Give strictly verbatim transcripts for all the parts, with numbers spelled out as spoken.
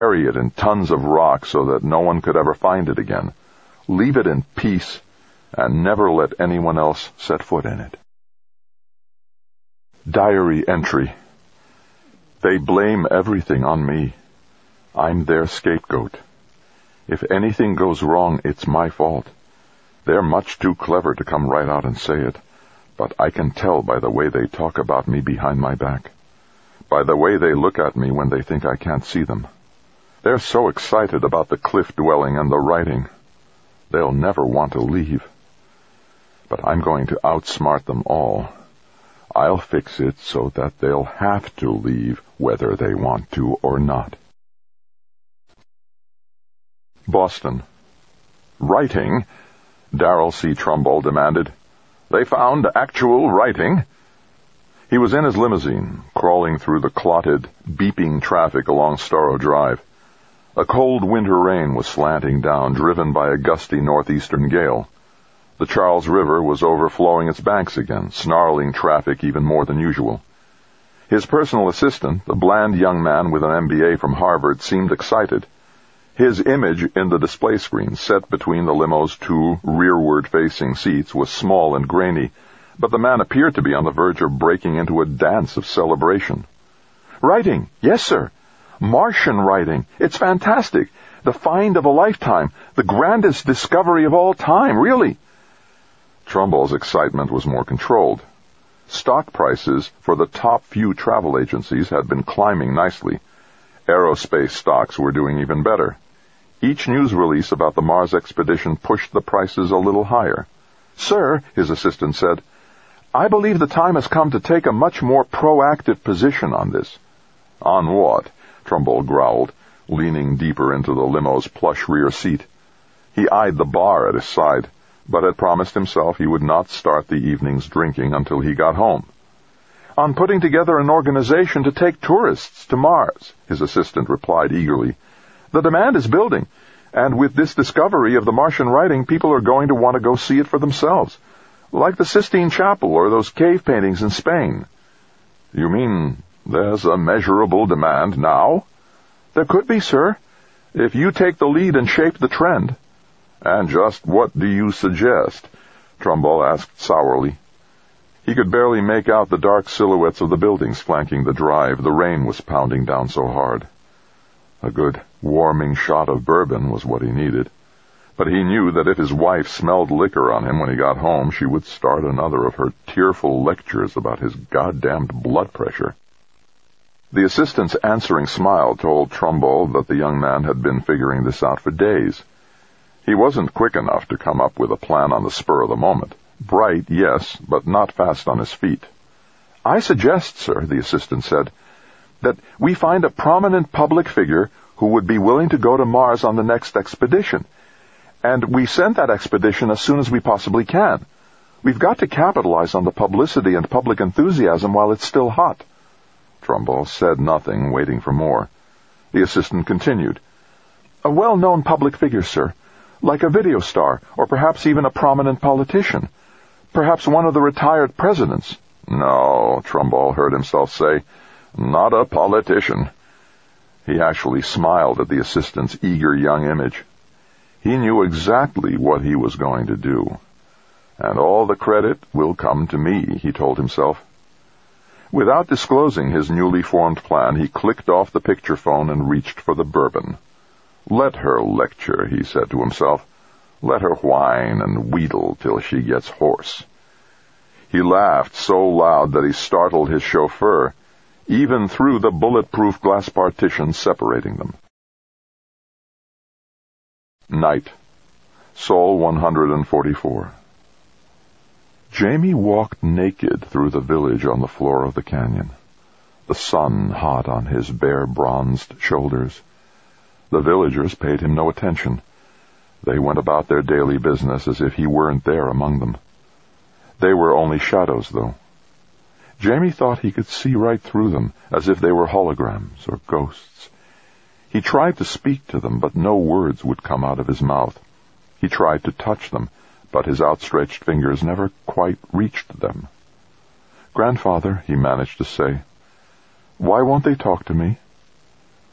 Bury it in tons of rock so that no one could ever find it again. Leave it in peace, and never let anyone else set foot in it. Diary entry. They blame everything on me. I'm their scapegoat. If anything goes wrong, it's my fault. They're much too clever to come right out and say it, but I can tell by the way they talk about me behind my back, by the way they look at me when they think I can't see them. They're so excited about the cliff dwelling and the writing. They'll never want to leave. But I'm going to outsmart them all. I'll fix it so that they'll have to leave whether they want to or not. Boston. Writing? Darrell C. Trumbull demanded. They found actual writing. He was in his limousine, crawling through the clotted, beeping traffic along Storrow Drive. A cold winter rain was slanting down, driven by a gusty northeastern gale. The Charles River was overflowing its banks again, snarling traffic even more than usual. His personal assistant, the bland young man with an M B A from Harvard, seemed excited. His image in the display screen set between the limo's two rearward-facing seats was small and grainy, but the man appeared to be on the verge of breaking into a dance of celebration. Writing, yes, sir. Martian writing. It's fantastic. The find of a lifetime. The grandest discovery of all time, really. Trumbull's excitement was more controlled. Stock prices for the top few travel agencies had been climbing nicely. Aerospace stocks were doing even better. Each news release about the Mars expedition pushed the prices a little higher. Sir, his assistant said, I believe the time has come to take a much more proactive position on this. On what? Trumbull growled, leaning deeper into the limo's plush rear seat. He eyed the bar at his side, but had promised himself he would not start the evening's drinking until he got home. On putting together an organization to take tourists to Mars, his assistant replied eagerly. The demand is building, and with this discovery of the Martian writing, people are going to want to go see it for themselves, like the Sistine Chapel or those cave paintings in Spain. You mean there's a measurable demand now? There could be, sir, if you take the lead and shape the trend. And just what do you suggest? Trumbull asked sourly. He could barely make out the dark silhouettes of the buildings flanking the drive. The rain was pounding down so hard. A good, warming shot of bourbon was what he needed. But he knew that if his wife smelled liquor on him when he got home, she would start another of her tearful lectures about his goddamned blood pressure. The assistant's answering smile told Trumbull that the young man had been figuring this out for days. He wasn't quick enough to come up with a plan on the spur of the moment. Bright, yes, but not fast on his feet. I suggest, sir, the assistant said, that we find a prominent public figure who would be willing to go to Mars on the next expedition. And we send that expedition as soon as we possibly can. We've got to capitalize on the publicity and public enthusiasm while it's still hot. Trumbull said nothing, waiting for more. The assistant continued. A well-known public figure, sir, like a video star, or perhaps even a prominent politician. Perhaps one of the retired presidents. No, Trumbull heard himself say, not a politician. He actually smiled at the assistant's eager young image. He knew exactly what he was going to do. And all the credit will come to me, he told himself. Without disclosing his newly formed plan, he clicked off the picture phone and reached for the bourbon. Let her lecture, he said to himself. Let her whine and wheedle till she gets hoarse. He laughed so loud that he startled his chauffeur, even through the bulletproof glass partition separating them. Night. Sol one forty-four. Jamie walked naked through the village on the floor of the canyon, the sun hot on his bare bronzed shoulders. The villagers paid him no attention. They went about their daily business as if he weren't there among them. They were only shadows, though. Jamie thought he could see right through them, as if they were holograms or ghosts. He tried to speak to them, but no words would come out of his mouth. He tried to touch them, but his outstretched fingers never quite reached them. Grandfather, he managed to say, why won't they talk to me?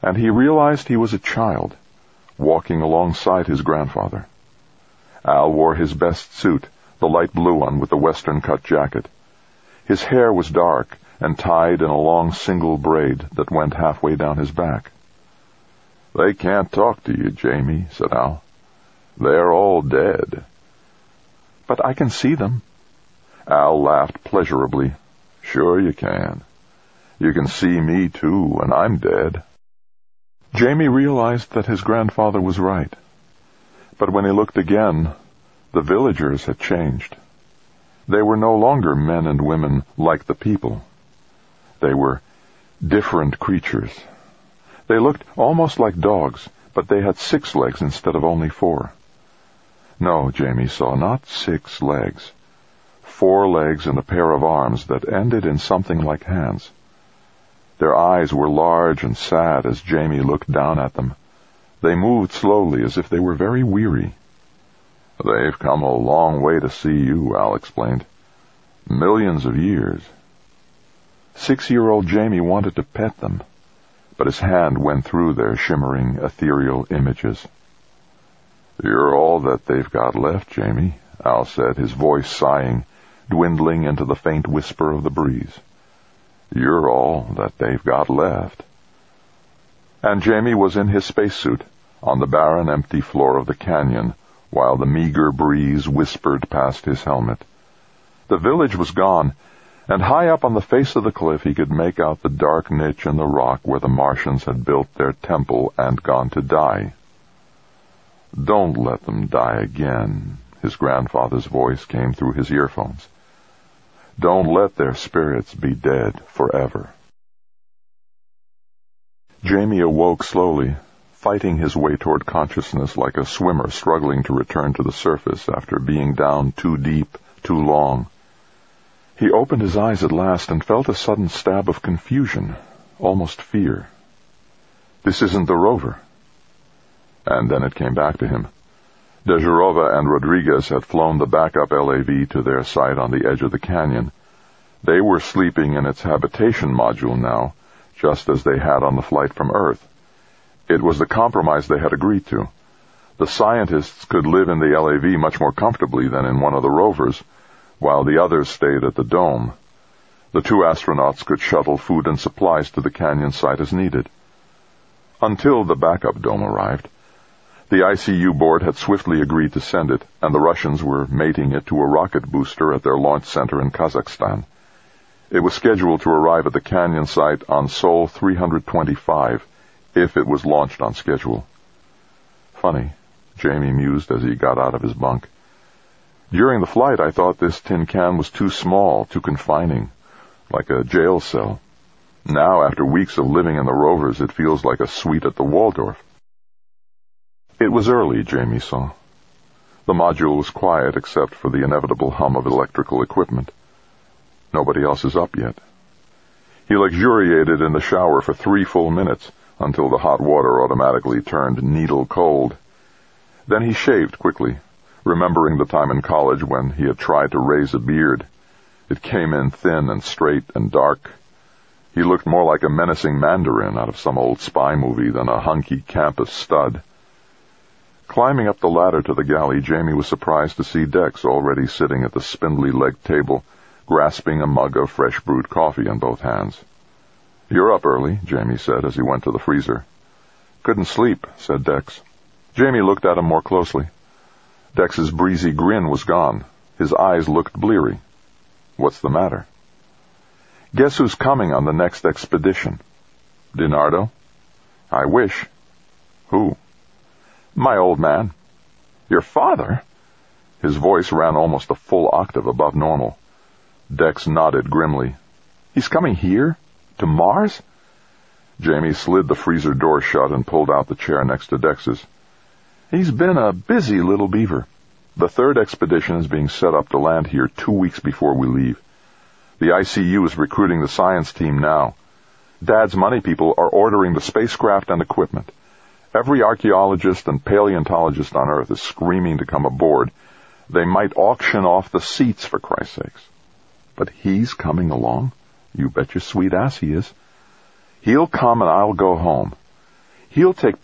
and he realized he was a child, walking alongside his grandfather. Al wore his best suit, the light blue one with the western-cut jacket. His hair was dark and tied in a long single braid that went halfway down his back. "They can't talk to you, Jamie," said Al. "They're all dead." "But I can see them." Al laughed pleasurably. "Sure you can. You can see me, too, and I'm dead." Jamie realized that his grandfather was right. But when he looked again, the villagers had changed. They were no longer men and women like the people. They were different creatures. They looked almost like dogs, but they had six legs instead of only four. No, Jamie saw, not six legs. Four legs and a pair of arms that ended in something like hands. Their eyes were large and sad as Jamie looked down at them. They moved slowly as if they were very weary. "They've come a long way to see you," Al explained. "Millions of years." Six-year-old Jamie wanted to pet them, but his hand went through their shimmering, ethereal images. "You're all that they've got left, Jamie," Al said, his voice sighing, dwindling into the faint whisper of the breeze. "You're all that they've got left." And Jamie was in his spacesuit, on the barren, empty floor of the canyon, while the meager breeze whispered past his helmet. The village was gone, and high up on the face of the cliff he could make out the dark niche in the rock where the Martians had built their temple and gone to die. "Don't let them die again," his grandfather's voice came through his earphones. "Don't let their spirits be dead forever." Jamie awoke slowly, fighting his way toward consciousness like a swimmer struggling to return to the surface after being down too deep, too long. He opened his eyes at last and felt a sudden stab of confusion, almost fear. This isn't the rover. And then it came back to him. Dezhirova and Rodriguez had flown the backup L A V to their site on the edge of the canyon. They were sleeping in its habitation module now, just as they had on the flight from Earth. It was the compromise they had agreed to. The scientists could live in the L A V much more comfortably than in one of the rovers, while the others stayed at the dome. The two astronauts could shuttle food and supplies to the canyon site as needed. Until the backup dome arrived. The I C U board had swiftly agreed to send it, and the Russians were mating it to a rocket booster at their launch center in Kazakhstan. It was scheduled to arrive at the canyon site on Sol three twenty-five, if it was launched on schedule. Funny, Jamie mused as he got out of his bunk. During the flight, I thought this tin can was too small, too confining, like a jail cell. Now, after weeks of living in the rovers, it feels like a suite at the Waldorf. It was early, Jamie saw. The module was quiet except for the inevitable hum of electrical equipment. Nobody else is up yet. He luxuriated in the shower for three full minutes, until the hot water automatically turned needle cold. Then he shaved quickly, remembering the time in college when he had tried to raise a beard. It came in thin and straight and dark. He looked more like a menacing Mandarin out of some old spy movie than a hunky campus stud. Climbing up the ladder to the galley, Jamie was surprised to see Dex already sitting at the spindly-legged table, grasping a mug of fresh-brewed coffee in both hands. "You're up early," Jamie said as he went to the freezer. "Couldn't sleep," said Dex. Jamie looked at him more closely. Dex's breezy grin was gone. His eyes looked bleary. "What's the matter?" "Guess who's coming on the next expedition?" "DiNardo?" "I wish." "Who?" "My old man." "Your father?" His voice ran almost a full octave above normal. Dex nodded grimly. "He's coming here? To Mars?" Jamie slid the freezer door shut and pulled out the chair next to Dex's. "He's been a busy little beaver. The third expedition is being set up to land here two weeks before we leave. The I C U is recruiting the science team now. Dad's money people are ordering the spacecraft and equipment. Every archaeologist and paleontologist on Earth is screaming to come aboard. They might auction off the seats, for Christ's sakes. But he's coming along? You bet your sweet ass he is. He'll come and I'll go home. He'll take